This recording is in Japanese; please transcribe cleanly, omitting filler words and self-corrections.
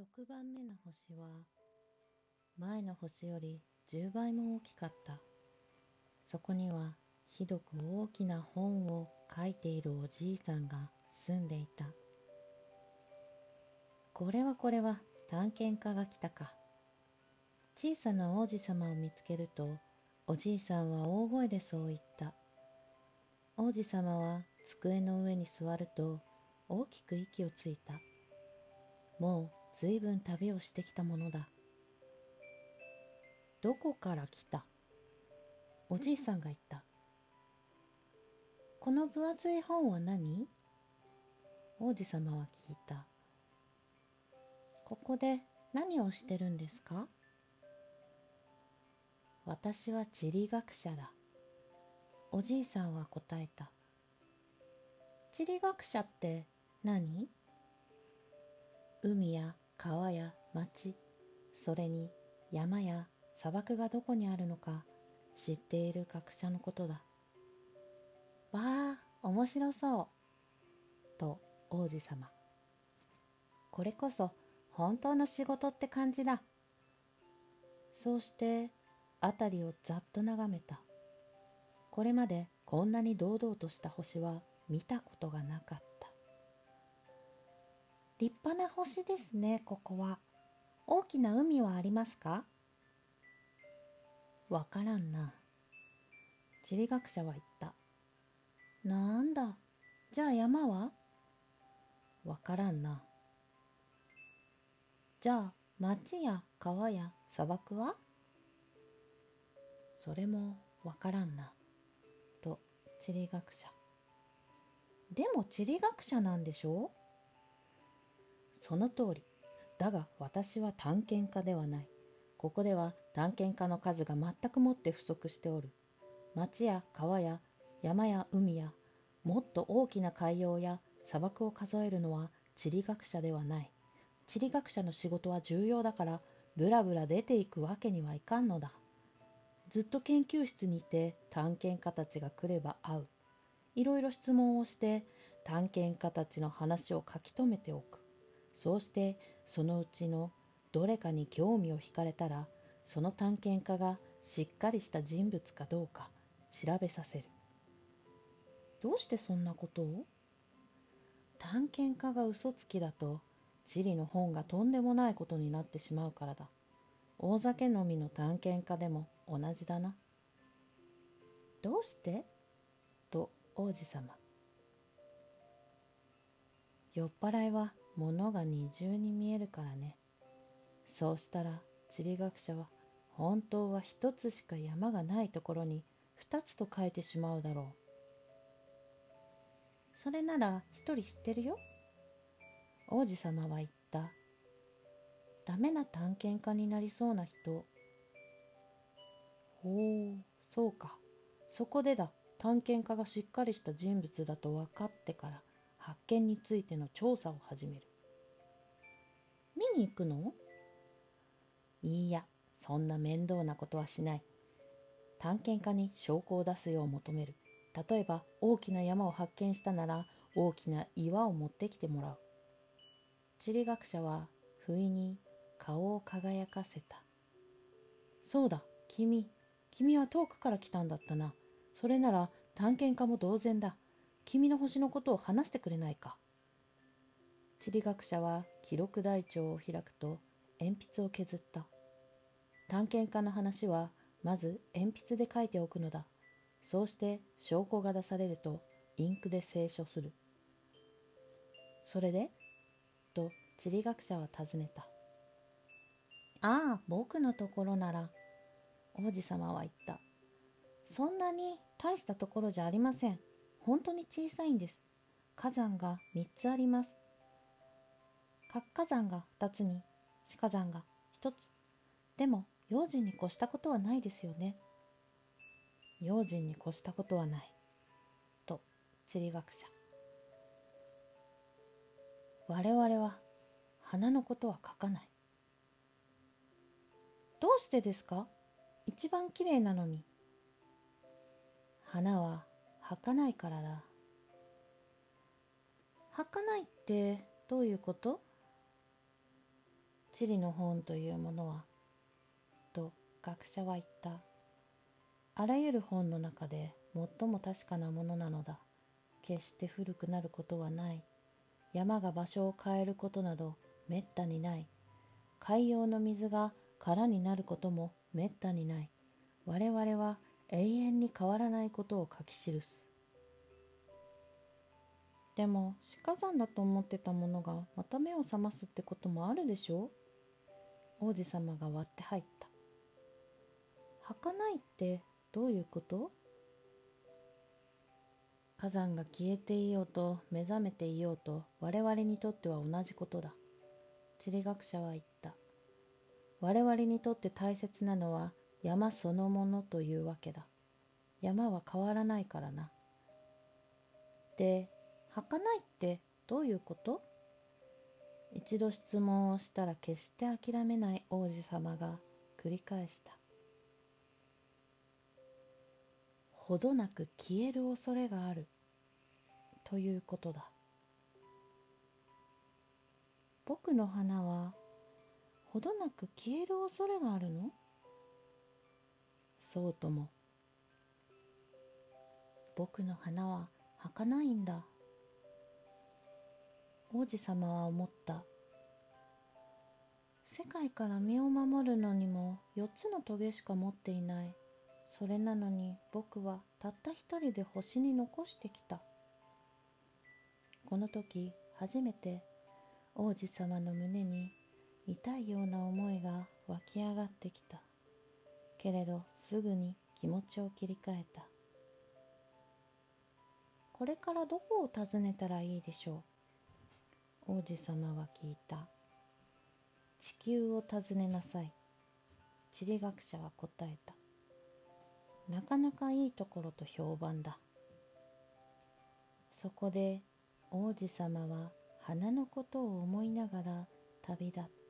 6番目の星は前の星より10倍も大きかった。そこにはひどく大きな本を書いているおじいさんが住んでいた。これは探検家が来たか。小さな王子様を見つけると、おじいさんは大声でそう言った。王子様は机の上に座ると大きく息をついた。もうずいぶん旅をしてきたものだ。どこから来た？おじいさんが言った。この分厚い本は何？王子様は聞いた。ここで何をしてるんですか？私は地理学者だ。おじいさんは答えた。地理学者って何？海や川や町、それに山や砂漠がどこにあるのか知っている学者のことだ。わあ、面白そう。と王子様。これこそ本当の仕事って感じだ。そうして辺りをざっと眺めた。これまでこんなに堂々とした星は見たことがなかった。立派な星ですね、ここは。大きな海はありますか？わからんな。地理学者は言った。なんだ、じゃあ山は？わからんな。じゃあ町や川や砂漠は？それもわからんな。と地理学者。でも地理学者なんでしょ？その通り。だが私は探検家ではない。ここでは探検家の数が全くもって不足しておる。町や川や山や海やもっと大きな海洋や砂漠を数えるのは地理学者ではない。地理学者の仕事は重要だからブラブラ出ていくわけにはいかんのだ。ずっと研究室にいて探検家たちが来れば会う。いろいろ質問をして探検家たちの話を書き留めておく。そうしてそのうちのどれかに興味を惹かれたら、その探検家がしっかりした人物かどうか調べさせる。どうしてそんなことを？探検家が嘘つきだと地理の本がとんでもないことになってしまうからだ。大酒飲みの探検家でも同じだな。どうして？と王子様。酔っ払いは物が二重に見えるからね。そうしたら地理学者は本当は一つしか山がないところに二つと書いてしまうだろう。それなら一人知ってるよ。王子様は言った。ダメな探検家になりそうな人。ほう、そうか。そこでだ。探検家がしっかりした人物だと分かってから発見についての調査を始める。見に行くの？いいや、そんな面倒なことはしない。探検家に証拠を出すよう求める。例えば大きな山を発見したなら大きな岩を持ってきてもらう。地理学者は不意に顔を輝かせた。そうだ、君は遠くから来たんだったな。それなら探検家も同然だ。君の星のことを話してくれないか。地理学者は記録台帳を開くと鉛筆を削った。探検家の話はまず鉛筆で書いておくのだ。そうして証拠が出されるとインクで清書する。それでと地理学者は尋ねた。ああ、僕のところなら、王子様は言った。そんなに大したところじゃありません。本当に小さいんです。火山が3つあります。活火山が2つに、死火山が1つ。でも、用心に越したことはないですよね。用心に越したことはない。と、地理学者。我々は、花のことは書かない。どうしてですか？一番きれいなのに。花は儚いからだ。儚いってどういうこと？ 地理の本というものは、と学者は言った。あらゆる本の中で最も確かなものなのだ。決して古くなることはない。山が場所を変えることなどめったにない。海洋の水が空になることもめったにない。我々は永遠に変わらないことを書き記す。でも死火山だと思ってたものがまた目を覚ますってこともあるでしょう。王子様が割って入った。儚いってどういうこと？火山が消えていようと目覚めていようと我々にとっては同じことだ。地理学者は言った。我々にとって大切なのは山そのものというわけだ。山は変わらないからな。で、儚いってどういうこと？一度質問をしたら決して諦めない王子様が繰り返した。ほどなく消える恐れがあるということだ。僕の花はほどなく消える恐れがあるの？そうとも。僕の花は儚いんだ。王子様は思った。世界から身を守るのにも4つの棘しか持っていない。それなのに僕はたった一人で星に残してきた。この時初めて王子様の胸に痛いような思いが湧き上がってきた。けれどすぐに気持ちを切り替えた。これからどこを訪ねたらいいでしょう？王子様は聞いた。地球を訪ねなさい。地理学者は答えた。なかなかいいところと評判だ。そこで王子様は花のことを思いながら旅立った。